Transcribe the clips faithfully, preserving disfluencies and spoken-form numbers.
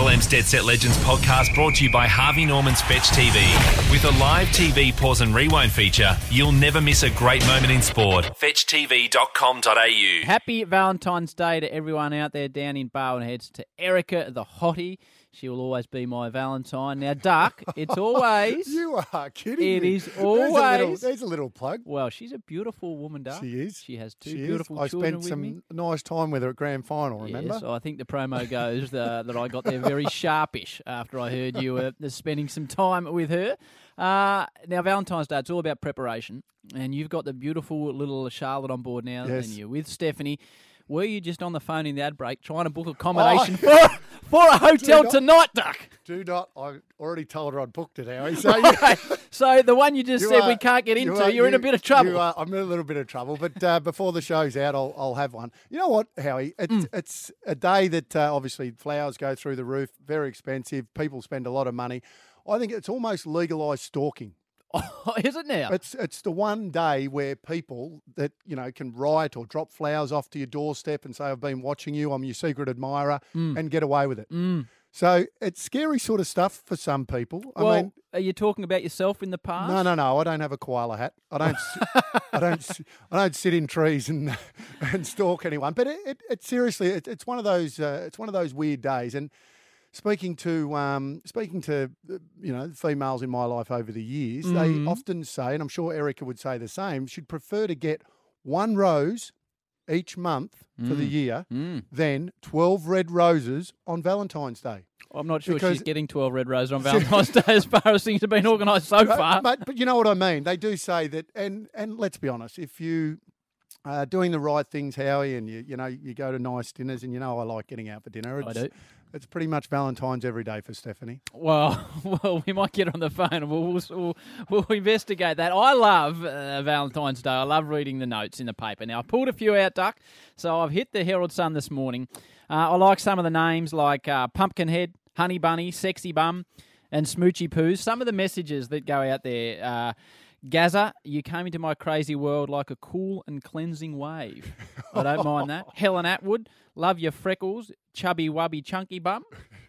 Triple M's Dead Set Legends podcast brought to you by Harvey Norman's Fetch T V. With a live T V pause and rewind feature, you'll never miss a great moment in sport. fetch t v dot com dot a u. Happy Valentine's Day to everyone out there down in Barwon Heads. To Erica the hottie, she will always be my Valentine. Now, Duck, it's always... You are kidding It me. is There's a always... little, there's a little plug. Well, she's a beautiful woman, Duck. She is. She has two She beautiful is. I children spent with some me. nice time with her at grand final, remember? Yes, I think the promo goes uh, that I got there very sharpish after I heard you were spending some time with her. Uh, now, Valentine's Day, it's all about preparation, and you've got the beautiful little Charlotte on board now, Yes. and you're with Stephanie. Were you just on the phone in the ad break trying to book accommodation Oh. for, for a hotel not- tonight, Duck? Do not. I already told her I'd booked it, Howie. So, you, Right. So the one you just you said are- we can't get into, you are- you're in a you- bit of trouble. You are, I'm in a little bit of trouble, but uh, before the show's out, I'll, I'll have one. You know what, Howie? It's, Mm. it's a day that uh, obviously flowers go through the roof, very expensive. People spend a lot of money. I think it's almost legalised stalking. Oh, is it now? It's it's the one day where people that, you know, can write or drop flowers off to your doorstep and say, I've been watching you, I'm your secret admirer, and get away with it. Mm. So it's scary sort of stuff for some people. I Well, mean, are you talking about yourself in the past? no, no, no. I don't have a koala hat. I don't. s- I don't. s- I don't sit in trees and and stalk anyone. But it, it, it seriously, it, it's one of those. Uh, it's one of those weird days. And speaking to um, speaking to uh, you know females in my life over the years, Mhm. they often say, and I'm sure Erica would say the same, she'd prefer to get one rose each month for the Mm. year Mm. than twelve red roses on Valentine's Day. I'm not sure Because- she's getting twelve red roses on Valentine's Day as far as things have been organised so But- far. But, but you know what I mean. They do say that, and and let's be honest, if you are doing the right things, Howie, and you you know you go to nice dinners, and you know I like getting out for dinner. It's, I do. It's pretty much Valentine's every day for Stephanie. Well, well, we might get her on the phone and we'll, we'll, we'll, we'll investigate that. I love uh, Valentine's Day. I love reading the notes in the paper. Now, I pulled a few out, Duck, so I've hit the Herald Sun this morning. Uh, I like some of the names like uh, Pumpkinhead, Honey Bunny, Sexy Bum, and Smoochy Poos. Some of the messages that go out there. Uh, Gaza, you came into my crazy world like a cool and cleansing wave. I don't mind that. Helen Atwood, love your freckles, chubby wubby chunky bum.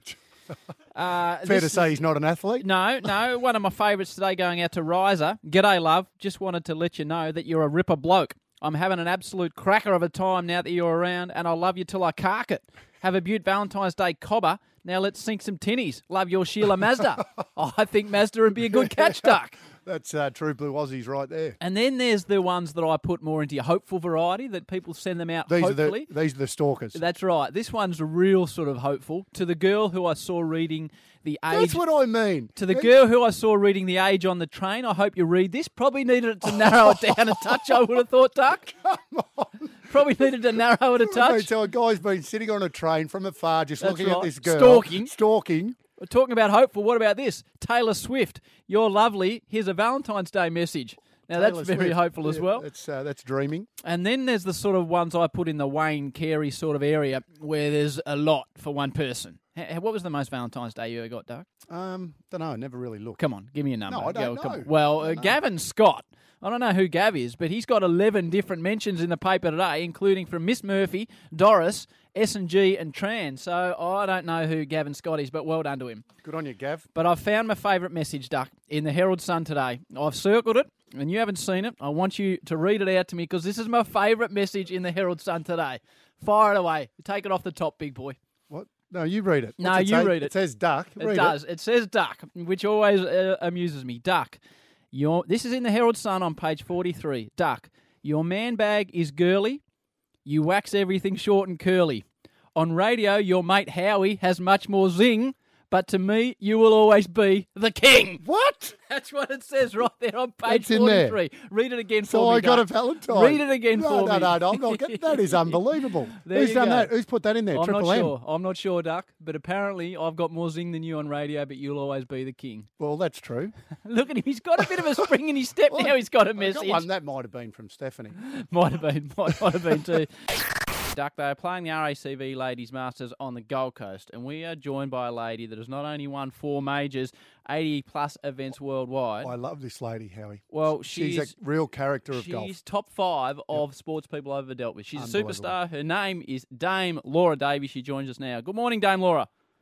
Uh, Fair this to is- say he's not an athlete. No, no. One of my favourites today going out to Riser. G'day, love. Just wanted to let you know that you're a ripper bloke. I'm having an absolute cracker of a time now that you're around, and I'll love you till I cark it. Have a beaut Valentine's Day cobber. Now let's sink some tinnies. Love your Sheila Mazda. Oh, I think Mazda would be a good catch, Duck. That's uh, true blue Aussies right there. And then there's the ones that I put more into your hopeful variety that people send them out These hopefully. are the these are the stalkers. That's right. This one's real sort of hopeful. To the girl who I saw reading the age... That's what I mean. To the girl who I saw reading the age on the train, I hope you read this. Probably needed it to narrow it down a touch, I would have thought, Duck. Come on. Probably needed to narrow it a touch. So a guy's been sitting on a train from afar, just That's looking right. at this girl, Stalking. stalking. We're talking about hopeful. What about this? Taylor Swift, you're lovely. Here's a Valentine's Day message. Now, Taylor that's very Swift. hopeful as Yeah, well. That's uh, that's dreaming. And then there's the sort of ones I put in the Wayne Carey sort of area where there's a lot for one person. H- What was the most Valentine's Day you ever got, Doug? Um, don't know. Never really looked. Come on, give me a number. No, I don't Go, come know. on. Well, I uh, don't know. Gavin Scott. I don't know who Gav is, but he's got eleven different mentions in the paper today, including from Miss Murphy, Doris, S and G, and Tran. So I don't know who Gavin Scott is, but well done to him. Good on you, Gav. But I've found my favourite message, Duck, in the Herald Sun today. I've circled it, and you haven't seen it. I want you to read it out to me because this is my favourite message in the Herald Sun today. Fire it away. Take it off the top, big boy. What? No, you read it. No, What's it you say? read it. It says duck. It Read does. It. says Duck, which always uh, amuses me. Duck. Your, this is in the Herald Sun on page forty-three. Duck. Your man bag is girly. You wax everything short and curly. On radio, your mate Howie has much more zing, but to me, you will always be the king. What? That's what it says right there on page It's in there. forty-three. Read it again So for me. I got Duck. a Valentine. Read it again no, for no, me. No, no, I'm not getting, that is unbelievable. There Who's you done go. that? Who's put that in there? I'm Triple not M. sure. I'm not sure, Duck. But apparently, I've got more zing than you on radio. But you'll always be the king. Well, that's true. Look at him. He's got a bit of a spring in his step Well, now. He's got a I got message. one that might have been from Stephanie. Might have been. Might, might have been too. Duck, they are playing the R A C V Ladies Masters on the Gold Coast, and we are joined by a lady that has not only won four majors, eighty plus events worldwide. I love this lady, Howie. Well, she's, she's- a real character of She's golf. top five of sports people I've ever dealt with. She's a Unbelievable. superstar. Her name is Dame Laura Davies. She joins us now. Good morning, Dame Laura. Good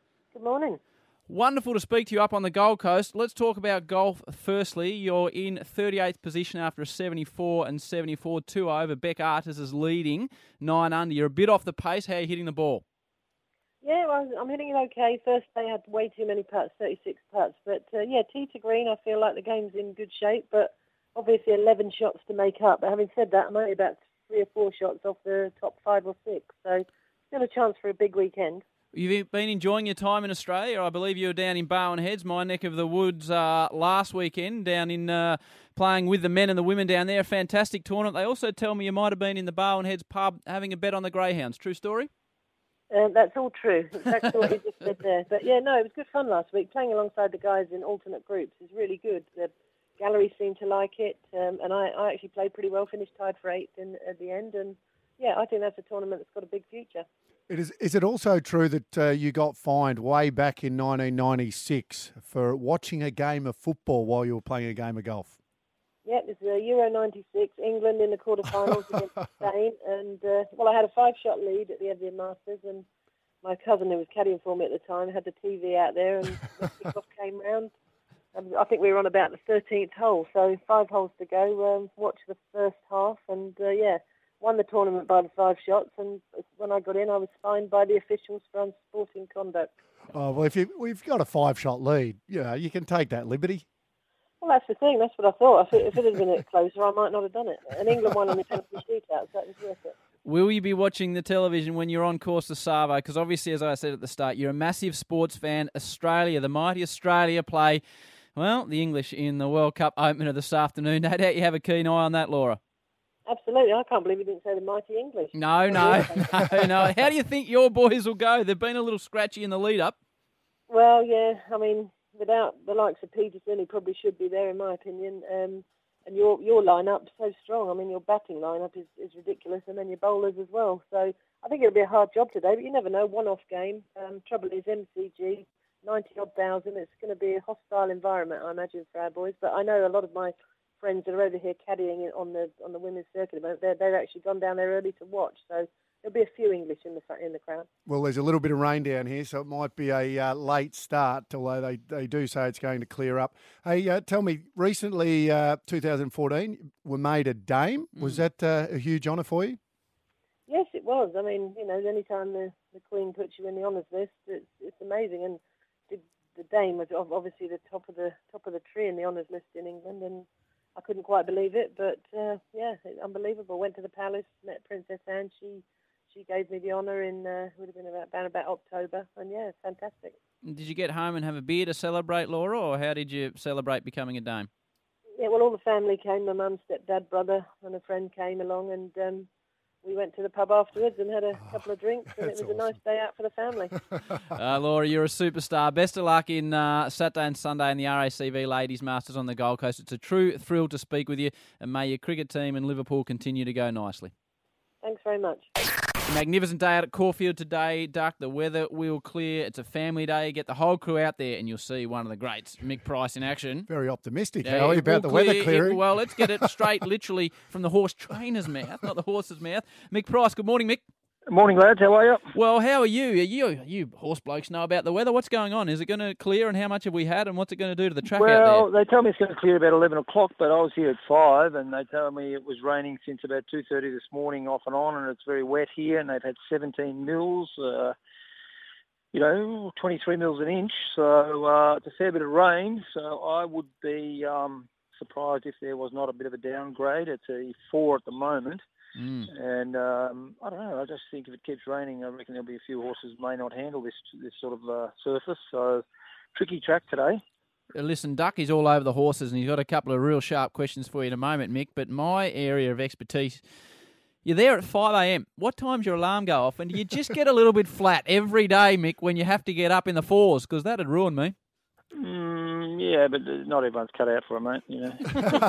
Good morning. Wonderful to speak to you up on the Gold Coast. Let's talk about golf firstly. You're in thirty-eighth position after a seventy-four and seventy-four, two over. Beck Artis is leading, nine under. You're a bit off the pace. How are you hitting the ball? Yeah, well, I'm hitting it okay. First day I had way too many putts, thirty-six putts. But, uh, yeah, tee to green, I feel like the game's in good shape. But obviously eleven shots to make up. But having said that, I'm only about three or four shots off the top five or six. So still a chance for a big weekend. You've been enjoying your time in Australia. I believe you were down in Barwon Heads, my neck of the woods, uh, last weekend, down in uh, playing with the men and the women down there. A fantastic tournament. They also tell me you might have been in the Barwon Heads pub having a bet on the Greyhounds. True story? Uh, that's all true. Exactly what you just said there. But, yeah, no, it was good fun last week. Playing alongside the guys in alternate groups is really good. The gallery seemed to like it, um, and I, I actually played pretty well, finished tied for eighth in, at the end. And, yeah, I think that's a tournament that's got a big future. It is, is it also true that uh, you got fined way back in nineteen ninety-six for watching a game of football while you were playing a game of golf? Yeah, it was uh, Euro ninety-six, England in the quarterfinals against Spain. And, uh, well, I had a five-shot lead at the Evian Masters, and my cousin who was caddying for me at the time had the T V out there, and the kickoff came round. I think we were on about the thirteenth hole, so five holes to go. Um, watched the first half, and, uh, yeah, won the tournament by the five shots, and when I got in, I was fined by the officials for unsporting conduct. Oh, well, if you, we've got a five-shot lead, you know, you can take that liberty. Well, that's the thing. That's what I thought. If it, if it had been a bit closer, I might not have done it. And England won in the penalty shootout, so that was worth it. Will you be watching the television when you're on course to Savo? Because obviously, as I said at the start, you're a massive sports fan. Australia, the mighty Australia play, well, the English in the World Cup opener this afternoon. No doubt you have a keen eye on that, Laura. Absolutely. I can't believe you didn't say the mighty English. No, no, no, no. How do you think your boys will go? They've been a little scratchy in the lead-up. Well, yeah. I mean, without the likes of Peterson, he probably should be there, in my opinion. Um, and your your lineup so strong. I mean, your batting lineup is, is ridiculous, and then your bowlers as well. So I think it'll be a hard job today, but you never know. One-off game. Um, trouble is M C G, ninety-odd thousand. It's going to be a hostile environment, I imagine, for our boys. But I know a lot of my friends that are over here caddying on the on the women's circuit at the moment, they're, they've actually gone down there early to watch. So there'll be a few English in the in the crowd. Well, there's a little bit of rain down here, so it might be a uh, late start, although they, they do say it's going to clear up. Hey, uh, tell me, recently, uh, two thousand fourteen, were made a dame. Mm. Was that uh, a huge honour for you? Yes, it was. I mean, you know, any time the, the Queen puts you in the honours list, it's, it's amazing. And the, the dame was obviously the top of the top of the tree in the honours list in England, and I couldn't quite believe it, but uh, yeah, unbelievable. Went to the palace, met Princess Anne. She she gave me the honour in uh, would have been about about, about October, and yeah, fantastic. Did you get home and have a beer to celebrate, Laura, or how did you celebrate becoming a dame? Yeah, well, all the family came. My mum, stepdad, brother, and a friend came along, and um, we went to the pub afterwards and had a oh, couple of drinks, and it was awesome. A nice day out for the family. uh, Laura, you're a superstar. Best of luck in uh, Saturday and Sunday in the R A C V Ladies Masters on the Gold Coast. It's a true thrill to speak with you, and may your cricket team and Liverpool continue to go nicely. Thanks very much. Magnificent day out at Caulfield today, Duck. The weather will clear. It's a family day. Get the whole crew out there and you'll see one of the greats, Mick Price, in action. Very optimistic, yeah, Howie, about the clear, weather clearing. It, well, let's get it straight, literally, from the horse trainer's mouth, not the horse's mouth. Mick Price, good morning, Mick. Morning, lads. How are you? Well, how are you? Are you, you horse blokes know about the weather. What's going on? Is it going to clear, and how much have we had, and what's it going to do to the track well, out there? Well, they tell me it's going to clear about eleven o'clock, but I was here at five, and they told me it was raining since about two thirty this morning off and on, and it's very wet here, and they've had seventeen mils, uh, you know, twenty-three mils an inch, so uh, it's a fair bit of rain, so I would be um, surprised if there was not a bit of a downgrade. It's a four at the moment. Mm. And um, I don't know, I just think if it keeps raining, I reckon there'll be a few horses may not handle this this sort of uh, surface. So, tricky track today. Listen, Duck is all over the horses, and he's got a couple of real sharp questions for you in a moment, Mick. But my area of expertise, you're there at five a.m. What time's your alarm go off? And do you just get a little bit flat every day, Mick, when you have to get up in the fours? Because that'd ruin me. Mm, yeah, but not everyone's cut out for it, mate. You know,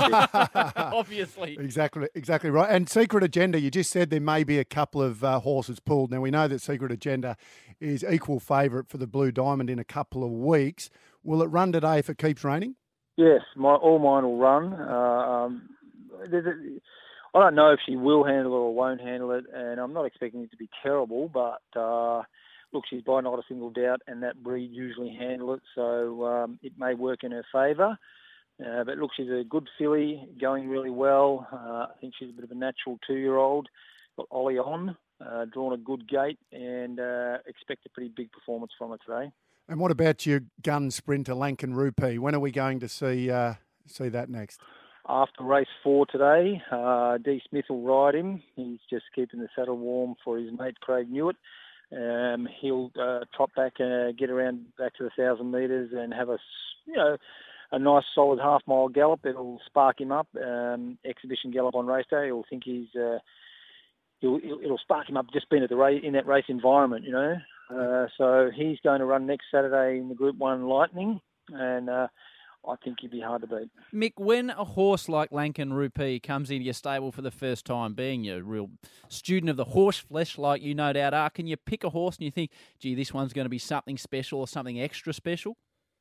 obviously. Exactly, exactly right. And Secret Agenda, you just said there may be a couple of uh, horses pulled. Now we know that Secret Agenda is equal favourite for the Blue Diamond in a couple of weeks. Will it run today if it keeps raining? Yes, my all mine will run. Uh, um, there's a, I don't know if she will handle it or won't handle it, and I'm not expecting it to be terrible, but. Uh, look, she's by not a single doubt, and that breed usually handle it, so um, it may work in her favour. Uh, but look, she's a good filly, going really well. Uh, I think she's a bit of a natural two-year-old. Got Ollie on, uh, drawn a good gate, and uh, expect a pretty big performance from her today. And what about your gun sprinter, Lankan Rupee? When are we going to see uh, see that next? After race four today, uh, D. Smith will ride him. He's just keeping the saddle warm for his mate Craig Newitt. Um, he'll uh, trot back, uh, get around back to the thousand metres, and have a you know a nice solid half mile gallop. It'll spark him up. Um, exhibition gallop on race day. He'll think he's uh, he'll, it'll spark him up just being at the race in that race environment, you know. Uh, so he's going to run next Saturday in the Group One Lightning, and uh, I think he'd be hard to beat. Mick, when a horse like Lankan Rupee comes into your stable for the first time, being a real student of the horse flesh like you no doubt are, can you pick a horse and you think, gee, this one's going to be something special or something extra special?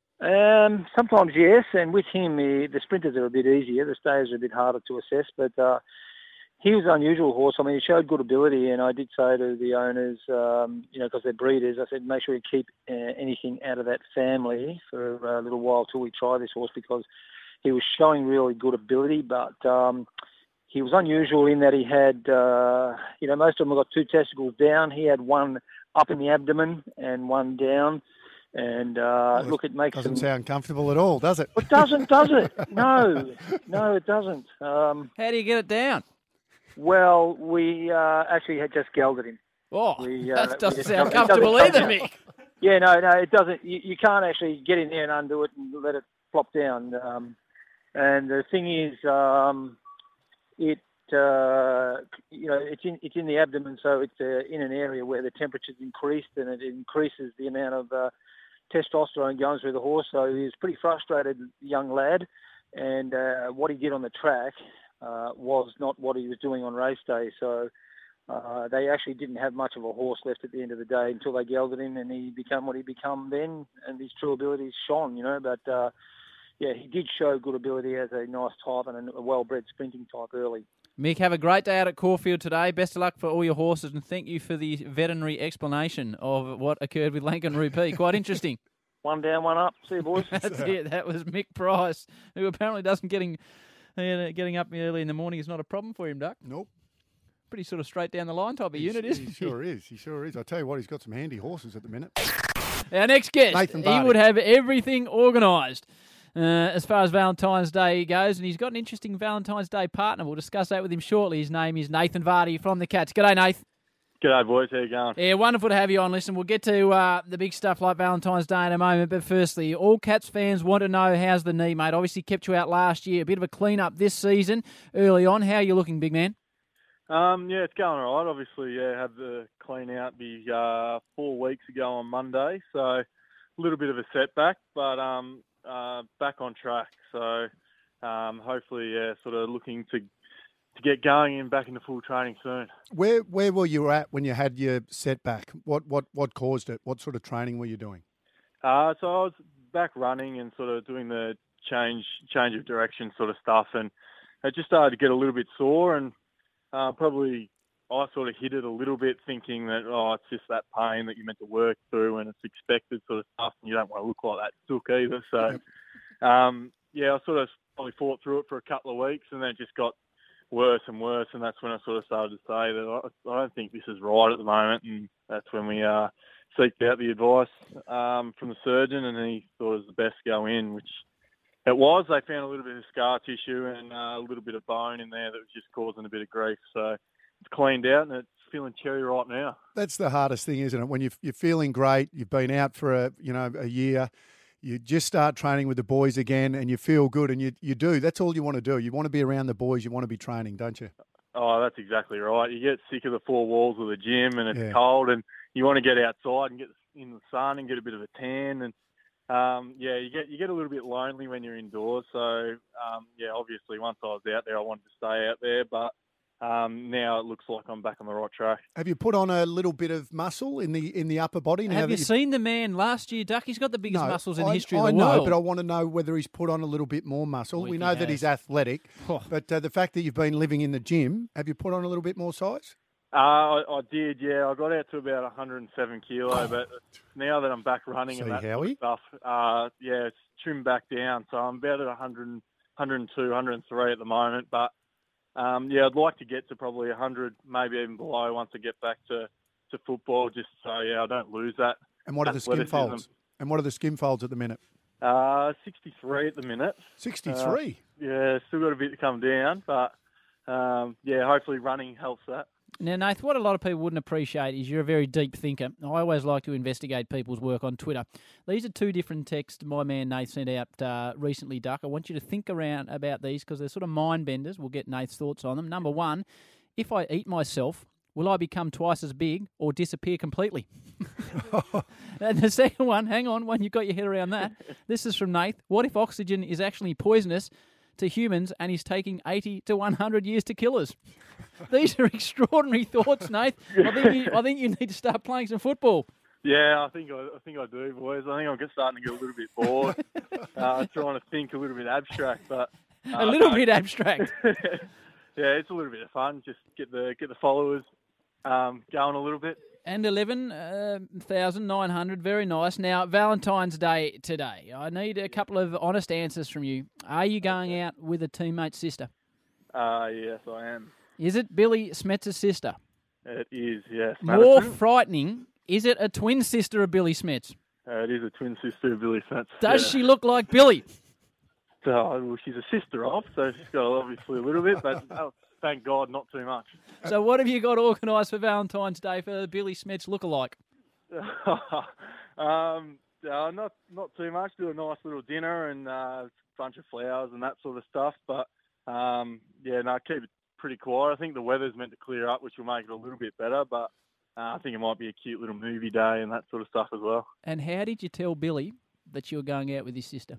Um, sometimes yes, and with him, he, the sprinters are a bit easier. The stayers are a bit harder to assess, but uh, he was an unusual horse. I mean, he showed good ability, and I did say to the owners, um, you know, because they're breeders, I said, make sure you keep uh, anything out of that family for a little while till we try this horse, because he was showing really good ability, but um, he was unusual in that he had, uh, you know, most of them have got two testicles down. He had one up in the abdomen and one down. And uh, well, look, it makes doesn't them... sound comfortable at all, does it? It doesn't, does it? No, no, it doesn't. Um, How do you get it down? Well, we uh, actually had just gelded him. Oh, we, uh, that doesn't we, sound it comfortable doesn't, either, Mick. Yeah, no, no, it doesn't. You, you can't actually get in there and undo it and let it flop down. Um, and the thing is, um, it uh, you know, it's in it's in the abdomen, so it's uh, in an area where the temperature's increased, and it increases the amount of uh, testosterone going through the horse. So he's a pretty frustrated young lad, and uh, what he did on the track uh, was not what he was doing on race day. So uh, they actually didn't have much of a horse left at the end of the day until they gelded him, and he became what he become then, and his true abilities shone, you know. But uh, yeah, he did show good ability as a nice type and a well-bred sprinting type early. Mick, have a great day out at Caulfield today. Best of luck for all your horses, and thank you for the veterinary explanation of what occurred with Lankan Rupee. Quite interesting. One down, one up. See you, boys. That's it. That was Mick Price, who apparently doesn't getting uh, getting up early in the morning is not a problem for him, Duck. Nope. Pretty sort of straight down the line type of He's, unit, isn't he? he? Sure is. He sure is. I tell you what, he's got some handy horses at the minute. Our next guest, Nathan he Barty. would have everything organised. Uh, as far as Valentine's Day goes, and he's got an interesting Valentine's Day partner. We'll discuss that with him shortly. His name is Nathan Vardy from the Cats. G'day, Nath. G'day, boys. How you going? Yeah, wonderful to have you on. Listen, we'll get to uh, the big stuff like Valentine's Day in a moment, but firstly, all Cats fans want to know how's the knee, mate. Obviously kept you out last year. A bit of a clean-up this season early on. How are you looking, big man? Um, yeah, it's going all right. Obviously, yeah, had the clean out be uh, four weeks ago on Monday, so a little bit of a setback, but um, uh, back on track. So um, hopefully, yeah, sort of looking to to get going and back into full training soon. Where where were you at when you had your setback? What what what caused it? What sort of training were you doing? Uh, so I was back running and sort of doing the change change of direction sort of stuff, and it just started to get a little bit sore, and uh, probably I sort of hit it a little bit, thinking that oh, it's just that pain that you're meant to work through, and it's expected sort of stuff, and you don't want to look like that sook either. So um, yeah, I sort of probably fought through it for a couple of weeks, and then it just got worse and worse, and that's when I sort of started to say that I, I don't think this is right at the moment, and that's when we uh, seeked out the advice um, from the surgeon, and he thought it was the best to go in, which it was. They found a little bit of scar tissue and uh, a little bit of bone in there that was just causing a bit of grief, so it's cleaned out and it's feeling cherry right now. That's the hardest thing, isn't it? When you're, you're feeling great, you've been out for a you know a year, you just start training with the boys again and you feel good, and you you do. That's all you want to do. You want to be around the boys. You want to be training, don't you? Oh, that's exactly right. You get sick of the four walls of the gym and it's Yeah. cold, and you want to get outside and get in the sun and get a bit of a tan. And um, yeah, you get you get a little bit lonely when you're indoors. So um, yeah, obviously once I was out there, I wanted to stay out there, but Um, now it looks like I'm back on the right track. Have you put on a little bit of muscle in the in the upper body? Now Have you that seen the man last year, Duck? He's got the biggest No, muscles in I, the history of I the know, world. but I want to know whether he's put on a little bit more muscle. Well, we if know he that he's has. athletic, Oh. but uh, the fact that you've been living in the gym, have you put on a little bit more size? Uh, I, I did, yeah. I got out to about one hundred seven kilo, but now that I'm back running See, and that sort Howie? of stuff, uh, yeah, it's trimmed back down. So I'm about at one hundred, one hundred two, one hundred three at the moment. But, um, yeah, I'd like to get to probably one hundred, maybe even below once I get back to, to football, just so, yeah, I don't lose that. And what are the skim athleticism. folds? And what are the skim folds at the minute? Uh, sixty-three at the minute. sixty-three? Uh, yeah, still got a bit to come down, but, um, yeah, hopefully running helps that. Now, Nath, what a lot of people wouldn't appreciate is you're a very deep thinker. I always like to investigate people's work on Twitter. These are two different texts my man Nath sent out uh, recently, Duck. I want you to think around about these because they're sort of mind benders. We'll get Nath's thoughts on them. Number one, if I eat myself, will I become twice as big or disappear completely? And the second one, hang on, when you've got your head around that, this is from Nath. What if oxygen is actually poisonous to humans and is taking eighty to one hundred years to kill us? These are extraordinary thoughts, Nath. I think you, I think you need to start playing some football. Yeah, I think I, I think I do, boys. I think I'm just starting to get a little bit bored, uh, trying to think a little bit abstract, but uh, A little no. bit abstract. Yeah, it's a little bit of fun. Just get the get the followers um, going a little bit. And eleven thousand nine hundred, very nice. Now, Valentine's Day today. I need a couple of honest answers from you. Are you going out with a teammate's sister? Uh, yes, I am. Is it Billy Smets' sister? It is, yes. More Madison? frightening, is it a twin sister of Billy Smets? Uh, it is a twin sister of Billy Smets. Does yeah. she look like Billy? Oh, well, she's a sister of, so she's got obviously a little bit, but oh, thank God, not too much. So what have you got organised for Valentine's Day for the Billy Smets lookalike? um, uh, not not too much. Do a nice little dinner and uh, a bunch of flowers and that sort of stuff. But um, yeah, no, keep it pretty quiet. I think the weather's meant to clear up, which will make it a little bit better. But uh, I think it might be a cute little movie day and that sort of stuff as well. And how did you tell Billy that you were going out with his sister?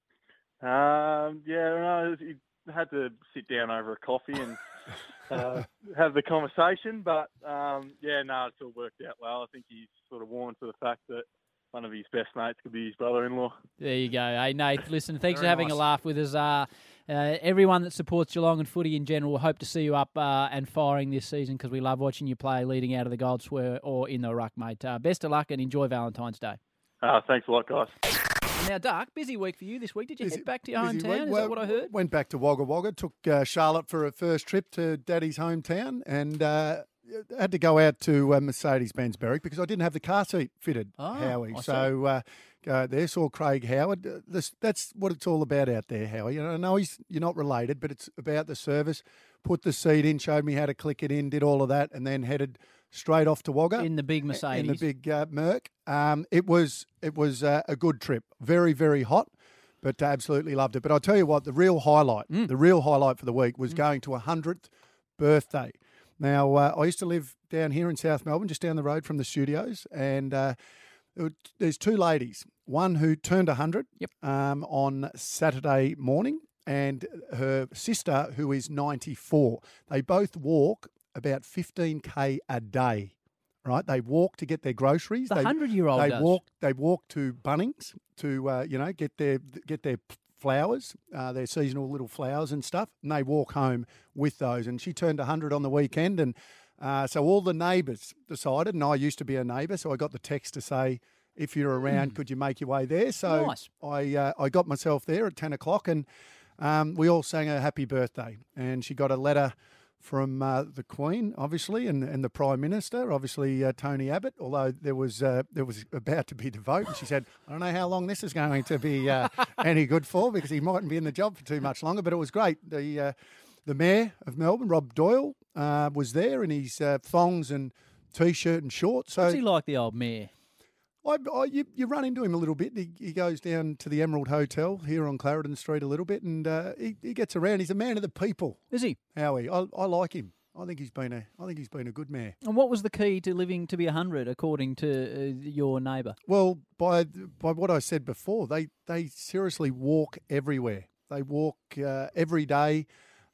Um, yeah, no, he had to sit down over a coffee and uh, have the conversation. But um, yeah, no, it's all worked out well. I think he's sort of warmed to the fact that one of his best mates could be his brother-in-law. There you go. Hey, Nate, listen, thanks Very for having nice. a laugh with us. Uh, uh, everyone that supports Geelong and footy in general, hope to see you up uh, and firing this season because we love watching you play leading out of the gold square or in the ruck, mate. Uh, best of luck and enjoy Valentine's Day. Uh, thanks a lot, guys. Now, Dark, busy week for you this week. Did you Busy- head back to your busy hometown? week. Is Well, that what I heard? Went back to Wagga Wagga, took uh, Charlotte for her first trip to Daddy's hometown, and uh, had to go out to uh, Mercedes-Benz Berwick because I didn't have the car seat fitted, Oh, Howie. I see. So uh, uh, there saw Craig Howard. Uh, this, that's what it's all about out there, Howie. You know, I know he's, you're not related, but it's about the service. Put the seat in, showed me how to click it in, did all of that, and then headed straight off to Wagga. In the big Mercedes. In the big uh, Merc. Um, it was it was uh, a good trip. Very, very hot, but absolutely loved it. But I'll tell you what, the real highlight, Mm. the real highlight for the week was going to a hundredth birthday. Now, uh, I used to live down here in South Melbourne, just down the road from the studios, and uh, there were- there's two ladies, one who turned one hundred Yep. um, on Saturday morning, and her sister, who is ninety-four. They both walk about fifteen K a day, right? They walk to get their groceries. The They- hundred-year-old they does. walk. They walk to Bunnings to uh, you know get their get their flowers, uh, their seasonal little flowers and stuff, and they walk home with those. And she turned one hundred on the weekend, and uh, so all the neighbours decided. And I used to be a neighbour, so I got the text to say, if you're around, could you make your way there? So Nice. I uh, I got myself there at ten o'clock, and um, we all sang her happy birthday. And she got a letter from uh, the Queen, obviously, and, and the Prime Minister, obviously uh, Tony Abbott. Although there was uh, there was about to be the vote, and she said, "I don't know how long this is going to be uh, any good for because he mightn't be in the job for too much longer." But it was great. The uh, the Mayor of Melbourne, Rob Doyle, uh, was there in his uh, thongs and t-shirt and shorts. So What's he like, the old mayor? I, I, you, you run into him a little bit. He, he goes down to the Emerald Hotel here on Clarendon Street a little bit, and uh, he, he gets around. He's a man of the people, Is he? Howie. I, I like him. I think he's been a I think he's been a good mayor. And what was the key to living to be one hundred, according to uh, your neighbour? Well, by by what I said before, they they seriously walk everywhere. They walk uh, every day.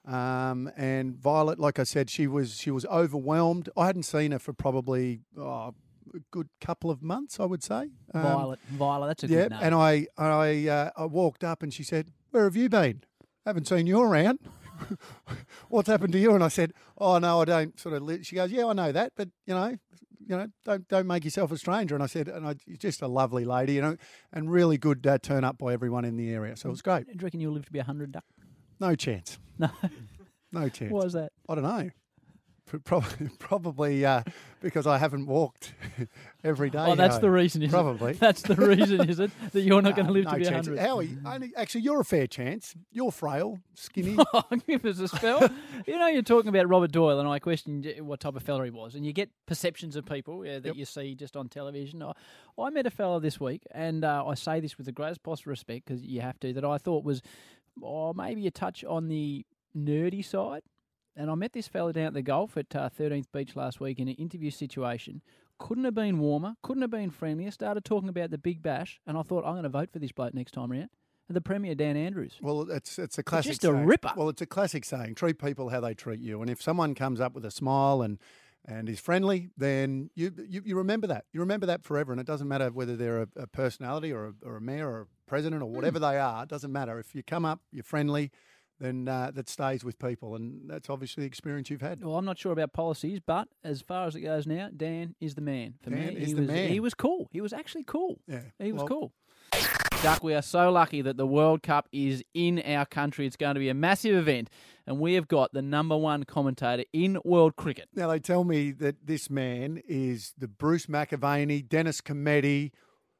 Um, and Violet, like I said, she was she was overwhelmed. I hadn't seen her for probably oh, a good couple of months, I would say. Um, Violet. Violet, that's a Yeah, good name. and I I uh, I walked up and she said, "Where have you been? Haven't seen you around." what's happened to you? And I said, oh, no, I don't sort of, li-. She goes, yeah, I know that, but, you know, you know, don't don't make yourself a stranger. And I said, and I, just a lovely lady, you know, and really good uh, turn up by everyone in the area. So it was great. Do you reckon you'll live to be one hundred, Duck? No chance. No. No chance. Why is that? I don't know. Probably, probably uh, because I haven't walked every day. Oh, that's no. the reason, is Probably. it? That's the reason, is it? That you're not No, going to live no to be chance. one hundred? Howie, only, actually, you're a fair chance. You're frail, skinny. Oh, give us a spell. You know, you're talking about Robert Doyle, and I questioned what type of fella he was, and you get perceptions of people uh, that Yep. you see just on television. I, I met a fella this week, and uh, I say this with the greatest possible respect because you have to, that I thought was oh, maybe a touch on the nerdy side. And I met this fella down at the golf at uh, thirteenth Beach last week in an interview situation. Couldn't have been warmer, couldn't have been friendlier. Started talking about the Big Bash, and I thought, I'm going to vote for this bloke next time round. And the Premier, Dan Andrews. Well, it's it's a classic just a saying. ripper. Well, it's a classic saying, treat people how they treat you. And if someone comes up with a smile and and is friendly, then you you, you remember that. You remember that forever. And it doesn't matter whether they're a, a personality or a, or a mayor or a president or whatever Mm. they are. It doesn't matter. If you come up, you're friendly, then uh, that stays with people. And that's obviously the experience you've had. Well, I'm not sure about policies, but as far as it goes now, Dan is the man. For Dan me, is he the was, man. He was cool. He was actually cool. Yeah. He was Well, cool. Duck, we are so lucky that the World Cup is in our country. It's going to be a massive event, and we have got the number one commentator in world cricket. Now, they tell me that this man is the Bruce McAvaney, Dennis Cometti,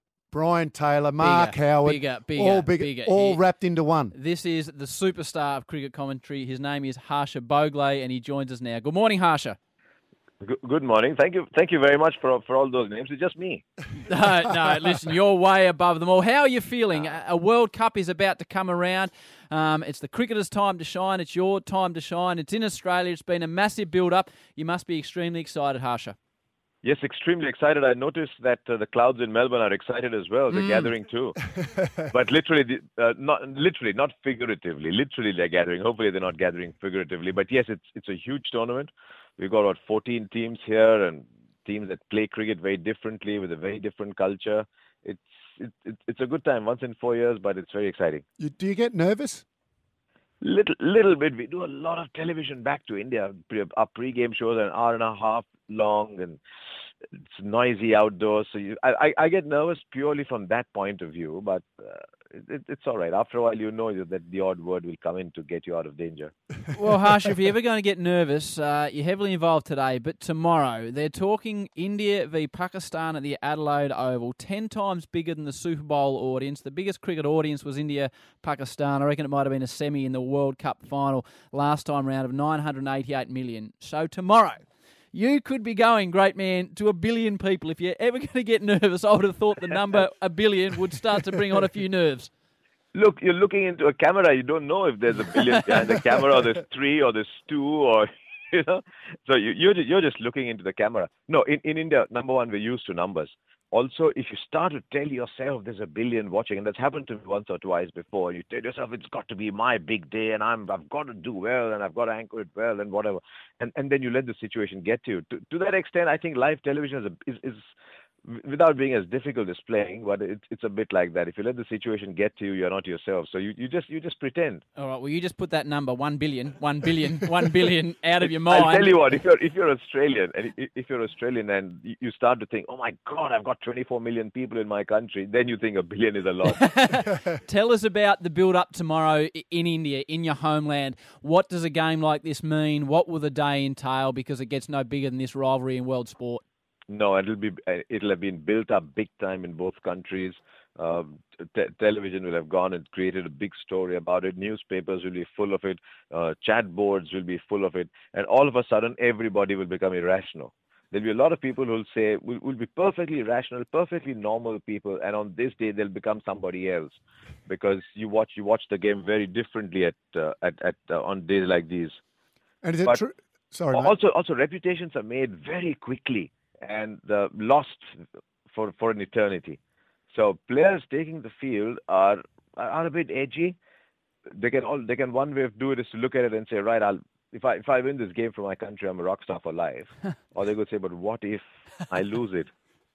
Brian Taylor, Mark Bigger, Howard, bigger, bigger, all big, bigger. all He- wrapped into one. This is the superstar of cricket commentary. His name is Harsha Bogle, and he joins us now. Good morning, Harsha. Good, good morning. Thank you. Thank you very much for for all those names. It's just me. No, no, listen, you're way above them all. How are you feeling? A a World Cup is about to come around. Um, it's the cricketers' time to shine. It's your time to shine. It's in Australia. It's been a massive build-up. You must be extremely excited, Harsha. Yes, extremely excited. I noticed that uh, the clouds in Melbourne are excited as well. They're gathering too, but literally, the, uh, not literally, not figuratively. Literally, they're gathering. Hopefully, they're not gathering figuratively. But yes, it's it's a huge tournament. We've got about fourteen teams here, and teams that play cricket very differently with a very different culture. It's it, it, it's a good time once in four years, but it's very exciting. You, do you get nervous? Little, little bit. We do a lot of television back to India. Pre- Our pre-game shows are an hour and a half long, and it's noisy outdoors. So you, I, I, I get nervous purely from that point of view. But uh, it, it's all right. After a while, you know that the odd word will come in to get you out of danger. Well, Harsha, if you're ever going to get nervous, uh, you're heavily involved today, but tomorrow they're talking India v Pakistan at the Adelaide Oval, ten times bigger than the Super Bowl audience. The biggest cricket audience was India-Pakistan. I reckon it might have been a semi in the World Cup final last time round of nine hundred eighty-eight million. So tomorrow, you could be going, great man, to a billion people. If you're ever going to get nervous, I would have thought the number a billion would start to bring on a few nerves. Look, you're looking into a camera. You don't know if there's a billion behind the camera, or there's three, or there's two, or you know. So you, you're just, you're just looking into the camera. No, in, in India, number one, we're used to numbers. Also, if you start to tell yourself there's a billion watching, and that's happened to me once or twice before, you tell yourself it's got to be my big day, and I'm I've got to do well, and I've got to anchor it well, and whatever, and and then you let the situation get to you. To, to that extent, I think live television is a, is, is without being as difficult as playing, but it's it's a bit like that. If you let the situation get to you, you're not yourself. So you, you just you just pretend. All right, well, you just put that number, one billion, one billion, one billion, out of your mind. I'll tell you what, if you're if you're Australian, and if if you're Australian and you start to think, oh my God, I've got twenty-four million people in my country, then you think a billion is a lot. Tell us about the build-up tomorrow in India, in your homeland. What does a game like this mean? What will the day entail? Because it gets no bigger than this rivalry in world sport. No, it'll be it'll have been built up big time in both countries. Um, te- television will have gone and created a big story about it. Newspapers will be full of it. Uh, chat boards will be full of it. And all of a sudden, everybody will become irrational. There'll be a lot of people who will say, will will be perfectly rational, perfectly normal people, and on this day they'll become somebody else, because you watch you watch the game very differently at uh, at at uh, on days like these. And is it But true? Sorry, mate. Also, also reputations are made very quickly and uh, lost for for an eternity. So players taking the field are are a bit edgy. They can all they can one way of do it is to look at it and say, right, I'll if I if I win this game for my country, I'm a rock star for life. Or they could say, but what if I lose it?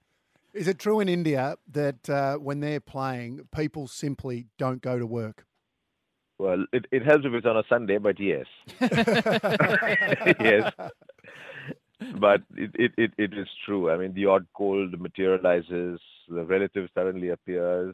Is it true in India that uh, when they're playing, people simply don't go to work? Well, it, it helps if it's on a Sunday, but yes. Yes. But it, it, it, it is true. I mean, the odd cold materializes, the relative suddenly appears,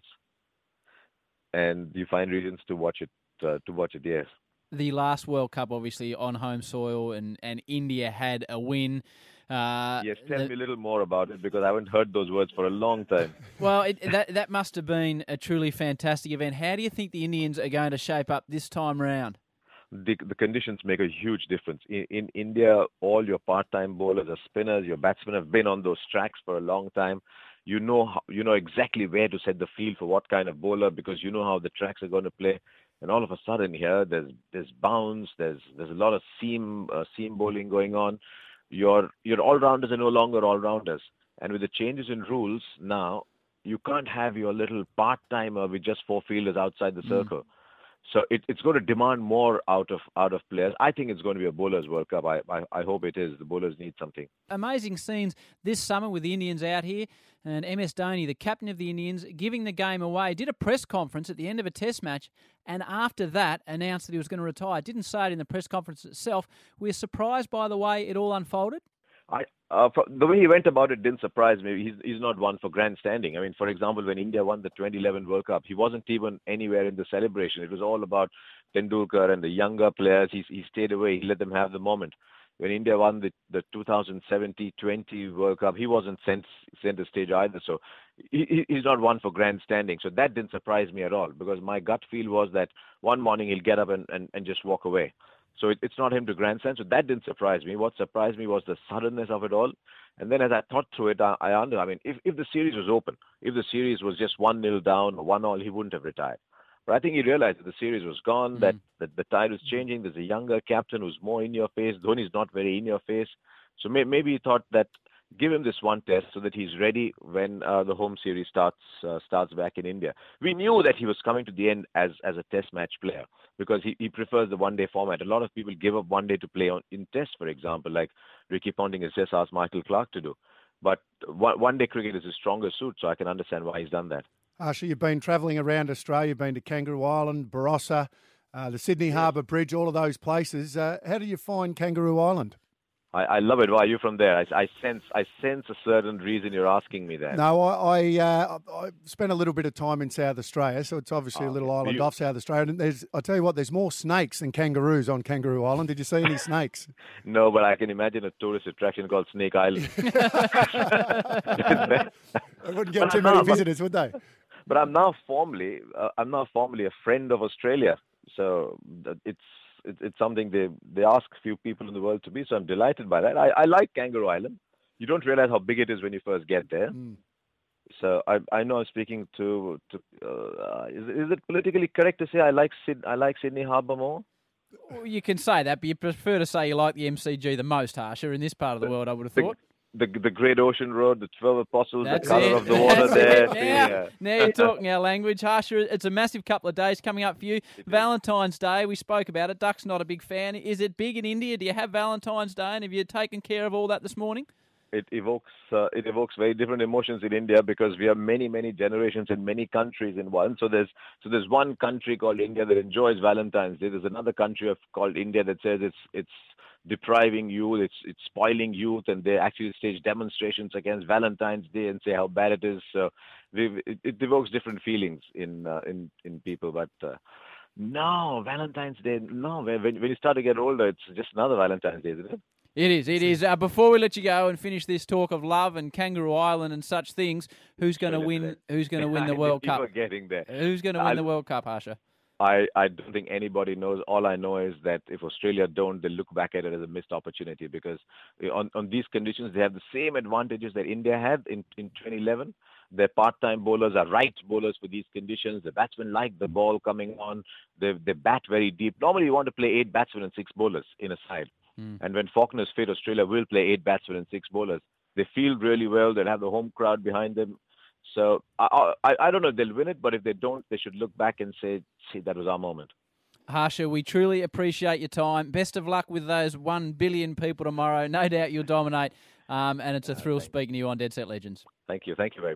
and you find reasons to watch it. Uh, to watch it, yes. The last World Cup, obviously, on home soil, and, and India had a win. Uh, yes, tell the, me a little more about it, because I haven't heard those words for a long time. Well, it, that that must have been a truly fantastic event. How do you think the Indians are going to shape up this time round? The, the conditions make a huge difference. In, in India, all your part-time bowlers are spinners. Your batsmen have been on those tracks for a long time. You know how, you know exactly where to set the field for what kind of bowler, because you know how the tracks are going to play. And all of a sudden here, there's there's bounce, there's there's a lot of seam uh, seam bowling going on. Your your all-rounders are no longer all-rounders. And with the changes in rules now, you can't have your little part-timer with just four fielders outside the mm. circle. So it, it's going to demand more out of out of players. I think it's going to be a bowlers World Cup. I, I I hope it is. The bowlers need something. Amazing scenes this summer with the Indians out here, and M S Dhoni, the captain of the Indians, giving the game away, did a press conference at the end of a test match, and after that announced that he was going to retire. Didn't say it in the press conference itself. We're surprised by the way it all unfolded. I, uh, the way he went about it didn't surprise me. He's, he's not one for grandstanding. I mean, for example, when India won the twenty eleven World Cup, he wasn't even anywhere in the celebration. It was all about Tendulkar and the younger players. He, he stayed away. He let them have the moment. When India won the, the two thousand seven T twenty World Cup, he wasn't sent center stage either. So he, he's not one for grandstanding. So that didn't surprise me at all, because my gut feel was that one morning he'll get up and, and, and just walk away. So it, it's not him to grandstand. So that didn't surprise me. What surprised me was the suddenness of it all. And then as I thought through it, I, I under. I mean, if, if the series was open, if the series was just one nil down or one all, he wouldn't have retired. But I think he realized that the series was gone, mm. that, that the tide was changing. There's a younger captain who's more in your face. Dhoni's not very in your face. So may, maybe he thought that give him this one test so that he's ready when uh, the home series starts uh, starts back in India. We knew that he was coming to the end as as a test match player, because he, he prefers the one-day format. A lot of people give up one day to play on, in test, for example, like Ricky Ponting has just asked Michael Clarke to do. But one, one-day cricket is his stronger suit, so I can understand why he's done that. Harsha, you've been travelling around Australia. You've been to Kangaroo Island, Barossa, uh, the Sydney yeah. Harbour Bridge, all of those places. Uh, how do you find Kangaroo Island? I, I love it. Why are you from there? I, I sense I sense a certain reason you're asking me that. No, I I, uh, I spent a little bit of time in South Australia, so it's obviously oh, a little okay. island you... off South Australia. And there's, I tell you what, there's more snakes than kangaroos on Kangaroo Island. Did you see any snakes? No, but I can imagine a tourist attraction called Snake Island. They wouldn't get too many now, visitors, but, would they? But I'm now formally uh, I'm now formally a friend of Australia, so it's. It's something they, they ask few people in the world to be, so I'm delighted by that. I, I like Kangaroo Island. You don't realize how big it is when you first get there. Mm. So I I know I'm speaking to to uh, is is it politically correct to say I like Sid, I like Sydney Harbour more? Well, you can say that, but you prefer to say you like the M C G the most, Harsha, in this part of the, the world. I would have thought. The, the Great Ocean Road, the twelve Apostles, That's the colour it. of the water That's there. Now, yeah. now you're talking our language. Harsha, it's a massive couple of days coming up for you. It Valentine's is. Day, we spoke about it. Duck's not a big fan. Is it big in India? Do you have Valentine's Day, and have you taken care of all that this morning? It evokes uh, it evokes very different emotions in India, because we have many many generations in many countries in one. So there's so there's one country called India that enjoys Valentine's Day. There's another country of, called India that says it's it's depriving youth, it's it's spoiling youth, and they actually stage demonstrations against Valentine's Day and say how bad it is. So it, it evokes different feelings in uh, in in people. But uh, no, Valentine's Day, no. When when you start to get older, it's just another Valentine's Day, isn't it? It is, it is. Uh, before we let you go and finish this talk of love and Kangaroo Island and such things, who's going to win? Who's going to win the World Cup? We're getting there. Who's going to win I'll, the World Cup, Harsha? I, I don't think anybody knows. All I know is that if Australia don't, they look back at it as a missed opportunity, because on, on these conditions, they have the same advantages that India had in, in twenty eleven. Their part-time bowlers are right bowlers for these conditions. The batsmen like the ball coming on. They, they bat very deep. Normally, you want to play eight batsmen and six bowlers in a side. Mm. And when Faulkner's fit, Australia will play eight batsmen and six bowlers. They field really well. They'll have the home crowd behind them. So I, I I don't know if they'll win it, but if they don't, they should look back and say, see, that was our moment. Harsha, we truly appreciate your time. Best of luck with those one billion people tomorrow. No doubt you'll dominate. Um, and it's a thrill uh, speaking to you on Dead Set Legends. Thank you. Thank you very much.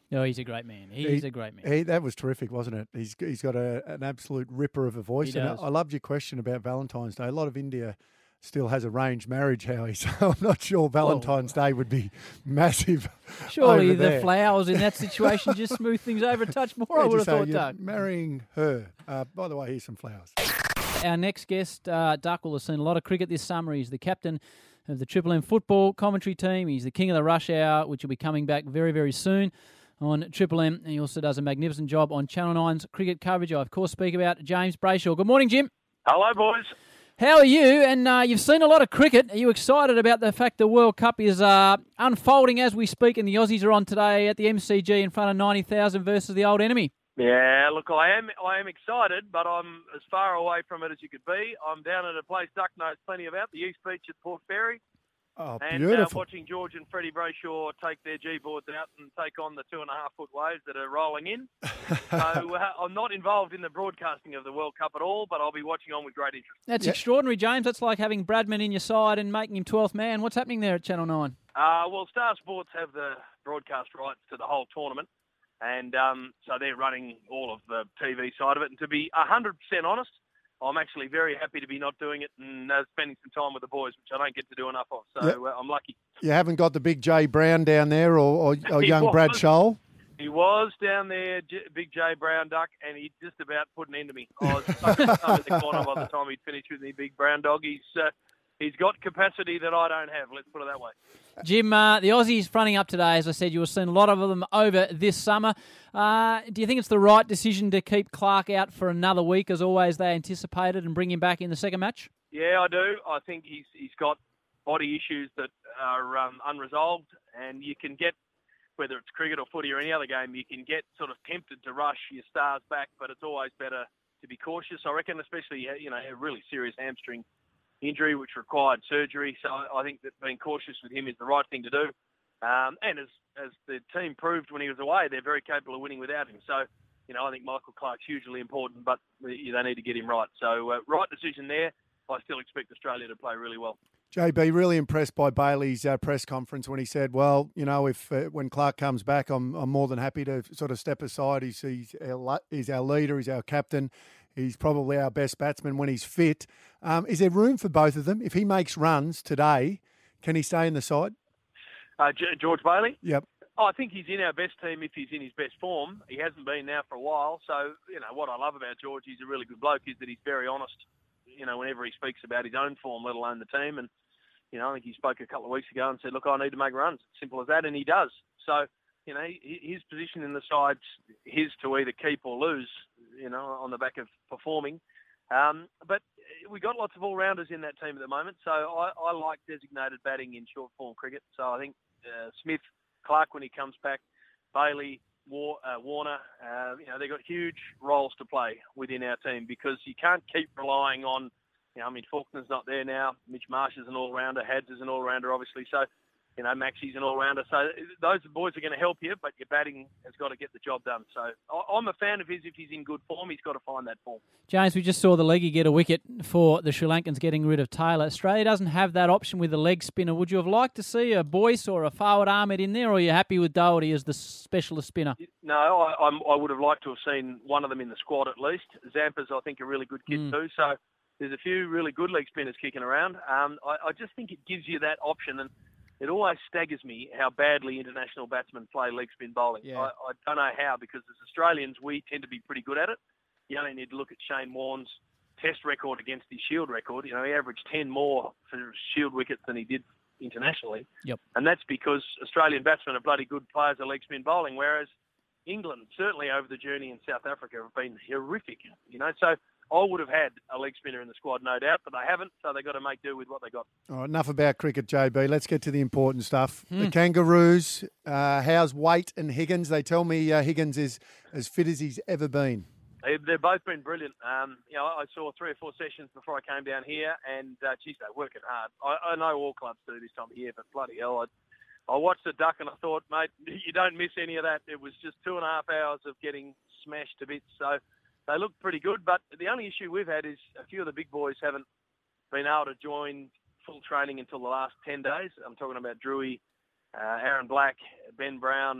No, he's a great man. He, He- is a great man. He, that was terrific, wasn't it? He's he's got a, an absolute ripper of a voice. He and I, does. I loved your question about Valentine's Day. A lot of India still has arranged marriage, Howie, so I'm not sure Valentine's Day would be massive. Surely over the there. flowers in that situation just smooth things over a touch more, I Yeah, would have just say thought, you're Doug. marrying her. Uh, by the way, here's some flowers. Our next guest, uh, Duck, will have seen a lot of cricket this summer. He's the captain of the Triple M football commentary team. He's the king of the rush hour, which will be coming back very, very soon on Triple M. And he also does a magnificent job on Channel nine's cricket coverage. I, of course, speak about James Brayshaw. Good morning, Jim. Hello, boys. How are you? And uh, you've seen a lot of cricket. Are you excited about the fact the World Cup is uh, unfolding as we speak, and the Aussies are on today at the M C G in front of ninety thousand versus the old enemy? Yeah, look, I am I am excited, but I'm as far away from it as you could be. I'm down at a place Duck knows plenty about, the East Beach at Port Fairy. Oh, And uh, beautiful. watching George and Freddie Brayshaw take their G-boards out and take on the two and a half foot waves that are rolling in. So uh, I'm not involved in the broadcasting of the World Cup at all, but I'll be watching on with great interest. That's Yeah. extraordinary, James. That's like having Bradman in your side and making him twelfth man. What's happening there at Channel nine? Uh, well, Star Sports have the broadcast rights to the whole tournament, and um, so they're running all of the T V side of it. And to be one hundred percent honest, I'm actually very happy to be not doing it and uh, spending some time with the boys, which I don't get to do enough of. So Yep. uh, I'm lucky. You haven't got the big Jay Brown down there or, or, or He young Brad was. Scholl? He was down there, J- Big J Brown Duck, and he just about put an end to me. I was stuck in the corner by the time he'd finished with me, Big Brown Dog. He's uh, he's got capacity that I don't have. Let's put it that way. Jim, uh, the Aussies fronting up today. As I said, you will see a lot of them over this summer. Uh, do you think it's the right decision to keep Clark out for another week, as always they anticipated, and bring him back in the second match? Yeah, I do. I think he's he's got body issues that are um, unresolved, and you can get, whether it's cricket or footy or any other game, you can get sort of tempted to rush your stars back, but it's always better to be cautious. I reckon, especially, you know, a really serious hamstring injury which required surgery. So I think that being cautious with him is the right thing to do. Um, and as as the team proved when he was away, they're very capable of winning without him. So, you know, I think Michael Clark's hugely important, but they need to get him right. So, uh, right decision there. I still expect Australia to play really well. J B, really impressed by Bailey's uh, press conference when he said, well, you know, if uh, when Clark comes back, I'm I'm more than happy to sort of step aside. He's, he's, our, he's our leader, he's our captain. He's probably our best batsman when he's fit. Um, is there room for both of them? If he makes runs today, can he stay in the side? Uh, G- George Bailey? Yep. Oh, I think he's in our best team if he's in his best form. He hasn't been now for a while. So, you know, what I love about George, he's a really good bloke, is that he's very honest, you know, whenever he speaks about his own form, let alone the team. And, you know, I think he spoke a couple of weeks ago and said, look, I need to make runs. Simple as that. And he does. So, you know, his position in the side's his to either keep or lose, you know, on the back of performing. Um, but we've got lots of all-rounders in that team at the moment. So I, I like designated batting in short-form cricket. So I think uh, Smith, Clark when he comes back, Bailey, War, uh, Warner, uh, you know, they've got huge roles to play within our team because you can't keep relying on, you know, I mean, Faulkner's not there now. Mitch Marsh is an all-rounder. Hads is an all-rounder, obviously. So, you know, Maxie's an all-rounder. So those boys are going to help you, but your batting has got to get the job done. So I'm a fan of his. If he's in good form, he's got to find that form. James, we just saw the leggy get a wicket for the Sri Lankans getting rid of Taylor. Australia doesn't have that option with the leg spinner. Would you have liked to see a Boyce or a Fawad Ahmed in there, or are you happy with Doherty as the specialist spinner? No, I, I'm, I would have liked to have seen one of them in the squad at least. Zampa's, I think, a really good kid Mm. too. So there's a few really good leg spinners kicking around. Um, I, I just think it gives you that option, and it always staggers me how badly international batsmen play leg spin bowling. Yeah. I, I don't know how, because as Australians, we tend to be pretty good at it. You only need to look at Shane Warne's test record against his Shield record. You know, he averaged ten more for Shield wickets than he did internationally. Yep. And that's because Australian batsmen are bloody good players at leg spin bowling, whereas England, certainly over the journey in South Africa, have been horrific. You know, so I would have had a leg spinner in the squad, no doubt, but they haven't, so they've got to make do with what they got. All right, enough about cricket, J B. Let's get to the important stuff. Hmm. The Kangaroos, uh, how's Waite and Higgins? They tell me uh, Higgins is as fit as he's ever been. They, they've both been brilliant. Um, you know, I saw three or four sessions before I came down here, and uh, geez, they're working hard. I, I know all clubs do this time of year, but bloody hell, I, I watched the duck and I thought, mate, you don't miss any of that. It was just two and a half hours of getting smashed to bits. So they look pretty good, but the only issue we've had is a few of the big boys haven't been able to join full training until the last ten days. I'm talking about Drewy, uh, Aaron Black, Ben Brown,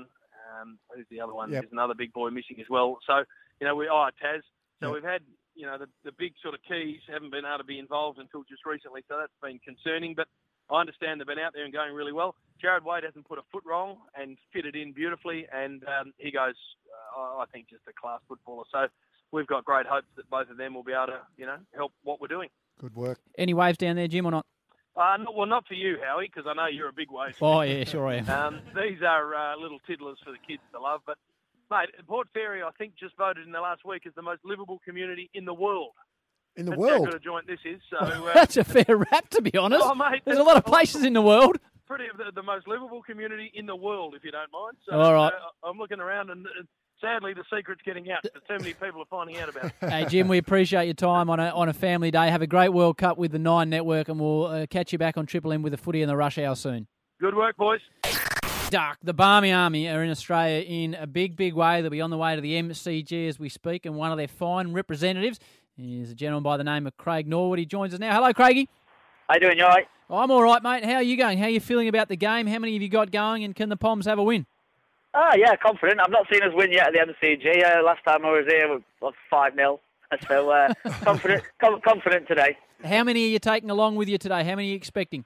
Um, who's the other one? Yep. There's another big boy missing as well. So, you know, we oh Taz. So Yep. we've had, you know, the, the big sort of keys haven't been able to be involved until just recently. So that's been concerning. But I understand they've been out there and going really well. Jared Wade hasn't put a foot wrong and fitted in beautifully. And um, he goes, uh, I think, just a class footballer. So we've got great hopes that both of them will be able to, you know, help what we're doing. Good work. Any waves down there, Jim, or not? Uh, not, well, not for you, Howie, because I know you're a big wave. Oh, yeah, sure I am. Um, these are uh, little tiddlers for the kids to love. But, mate, Port Fairy, I think, just voted in the last week as the most livable community in the world. In the That's world? how good a joint this is. So uh, That's a fair rap, to be honest. Oh, mate, There's a lot of places in the world. Pretty the, the most livable community in the world, if you don't mind. So, All right. Uh, I'm looking around and... Uh, Sadly, the secret's getting out. Too many people are finding out about it. Hey, Jim, we appreciate your time on a on a family day. Have a great World Cup with the Nine Network, and we'll uh, catch you back on Triple M with the footy in the rush hour soon. Good work, boys. Duck, the Barmy Army are in Australia in a big, big way. They'll be on the way to the M C G as we speak, and one of their fine representatives is a gentleman by the name of Craig Norwood. He joins us now. Hello, Craigie. How you doing, you all right? I'm all right, mate. How are you going? How are you feeling about the game? How many have you got going, and can the Poms have a win? Ah, yeah, confident. I've not seen us win yet at the M C G. Uh, last time I was here, we was five nil. So uh, confident, com- confident today. How many are you taking along with you today? How many are you expecting?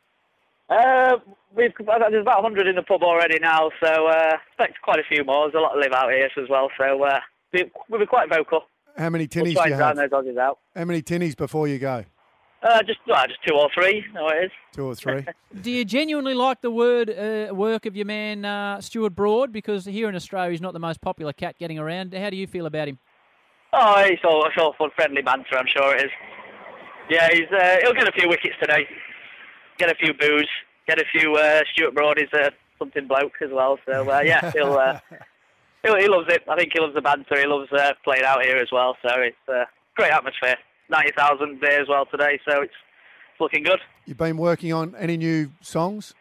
Uh, we've there's about one hundred in the pub already now, so uh, expect quite a few more. There's a lot live out here as well, so uh, we'll be quite vocal. How many tinnies we'll try do you and drown have? those Aussies out. How many tinnies before you go? Uh, just well, just two or three. No, it is. Two or three. Do you genuinely like the word uh, work of your man uh, Stuart Broad? Because here in Australia, he's not the most popular cat getting around. How do you feel about him? Oh, he's all, it's all fun, friendly banter, I'm sure it is. Yeah, he's uh, he'll get a few wickets today. Get a few boos. Get a few. Uh, Stuart Broad is uh, something bloke as well. So uh, yeah, he'll, uh, he'll he loves it. I think he loves the banter. He loves uh, playing out here as well. So it's a uh, great atmosphere. ninety thousand there as well today, so it's, it's looking good. You've been working on any new songs?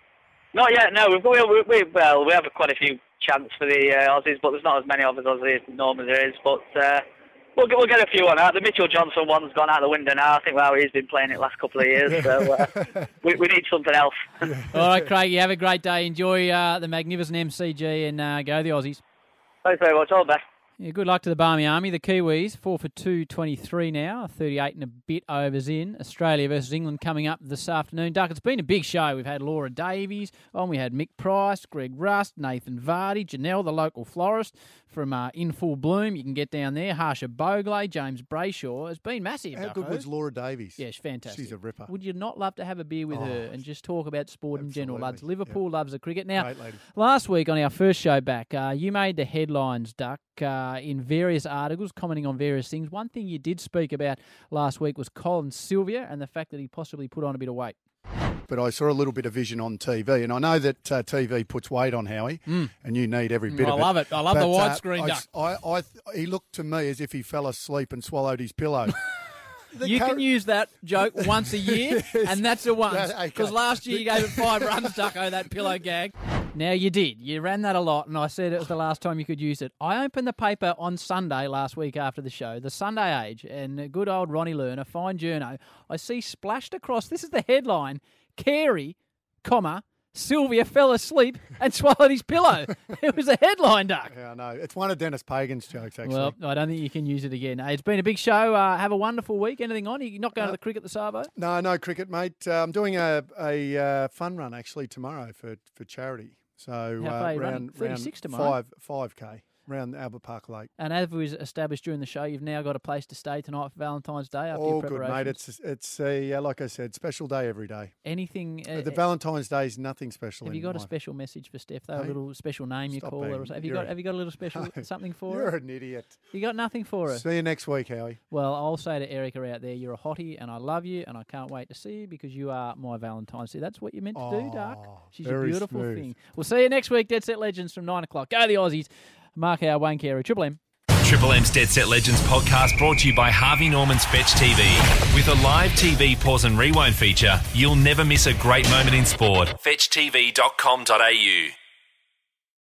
Not yet, no. We've, we, we, we, well, we have quite a few chants for the uh, Aussies, but there's not as many of us as there normally there is. But uh, we'll, get, we'll get a few on out. The Mitchell Johnson one's gone out the window now. I think, well, he's been playing it last couple of years, so uh, we, we need something else. All right, Craig, you have a great day. Enjoy uh, the magnificent M C G and uh, go the Aussies. Thanks very much. All the best. Yeah, good luck to the Barmy Army. The Kiwis, four for two, twenty-three now, thirty-eight and a bit overs in. Australia versus England coming up this afternoon. Duck, it's been a big show. We've had Laura Davies on, we had Mick Price, Greg Rust, Nathan Vardy, Janelle, the local florist from uh, In Full Bloom. You can get down there. Harsha Bogle, James Brayshaw. It's been massive. How Ducko. good was Laura Davies? Yeah, she's fantastic. She's a ripper. Would you not love to have a beer with Oh, her and just talk about sport in general? Lads, absolutely. Liverpool Yep. loves the cricket. Now, Great lady. last week on our first show back, uh, you made the headlines, Duck, uh, in various articles commenting on various things. One thing you did speak about last week was Colin Sylvia and the fact that he possibly put on a bit of weight. But I saw a little bit of vision on T V, and I know that uh, T V puts weight on, Howie, Mm. and you need every bit I of it. love it. I love the But, uh, widescreen, I, Duck. I, I, he looked to me as if he fell asleep and swallowed his pillow. The You car- can use that joke once a year, and that's a once. Yeah, okay. Because last year you gave it five runs, Ducko, that pillow gag. Now you did. You ran that a lot, and I said it was the last time you could use it. I opened the paper on Sunday last week after the show, the Sunday Age, and good old Ronnie Lerner, fine journo, I see splashed across, this is the headline, Carey, comma, Sylvia fell asleep and swallowed his pillow. It was a headline, Duck. Yeah, I know. It's one of Dennis Pagan's jokes, actually. Well, I don't think you can use it again. Hey, it's been a big show. Uh, have a wonderful week. Anything on? You're not going to the cricket, the Savo? No, no cricket, mate. Uh, I'm doing a, a uh, fun run, actually, tomorrow for, for charity. So How far uh, are you running? round, thirty-six round tomorrow? five, five K, round Albert Park Lake. And as was established during the show, you've now got a place to stay tonight for Valentine's Day after All your good, preparations. mate. It's, it's a, uh, like I said, special day every day. Anything? Uh, the Valentine's Day is nothing special. Have you in got a life. special message for Steph, though? A Hey, little special name you stop call her? being- Or something? Have you you're got a- Have you got a little special No, something for You're her? an idiot. You got nothing for her? See you next week, Howie. Well, I'll say to Erica out there, you're a hottie, and I love you, and I can't wait to see you because you are my Valentine's. See, that's what you're meant to do, Dark. Oh, She's a very beautiful smooth. thing. We'll see you next week, Dead Set Legends from nine o'clock. Go the Aussies. Mark our Wayne Carey, Triple M. Triple M's Dead Set Legends podcast brought to you by Harvey Norman's Fetch T V. With a live T V pause and rewind feature, you'll never miss a great moment in sport. fetch t v dot com dot a u